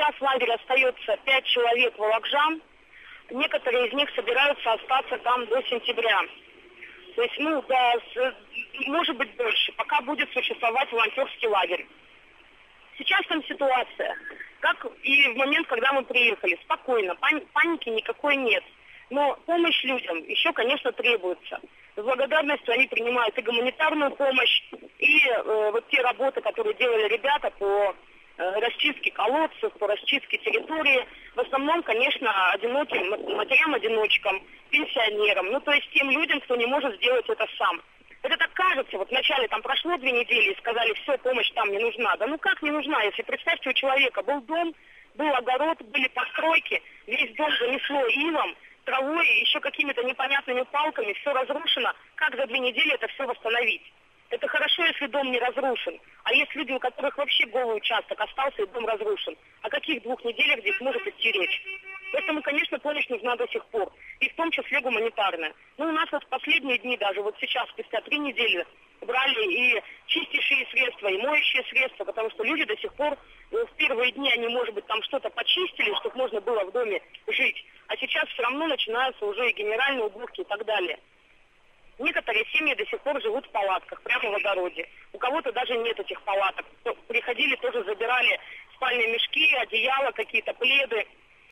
сейчас в лагере остается 5 человек волокжан. Некоторые из них собираются остаться там до сентября. То есть, может быть дольше, пока будет существовать волонтерский лагерь. Сейчас там ситуация, как и в момент, когда мы приехали, спокойно, паники никакой нет. Но помощь людям еще, конечно, требуется. С благодарностью они принимают и гуманитарную помощь, и вот те работы, которые делали ребята по расчистке колодцев, по расчистке территории. В основном, конечно, одиноким матерям-одиночкам, пенсионерам, то есть тем людям, кто не может сделать это сам. Это так кажется, вот вначале там прошло 2 недели и сказали, все, помощь там не нужна. Да как не нужна, если представьте, у человека был дом, был огород, были постройки, весь дом занесло ивом, травой и еще какими-то непонятными палками, все разрушено. Как за 2 недели это все восстановить? Это хорошо, если дом не разрушен. А есть люди, у которых вообще голый участок остался и дом разрушен. О каких 2 неделях здесь может идти речь? Поэтому, конечно, помощь нужна до сих пор. И в том числе гуманитарная. У нас вот в последние дни даже, вот сейчас, спустя 3 недели, брали и чистящие средства, и моющие средства, потому что люди до сих пор, в первые дни они, может быть, там что-то почистили, чтобы можно было в доме жить. А сейчас все равно начинаются уже и генеральные уборки и так далее. Некоторые семьи до сих пор живут в палатках, прямо в огороде. У кого-то даже нет этих палаток. Приходили, тоже забирали спальные мешки, одеяла, какие-то пледы.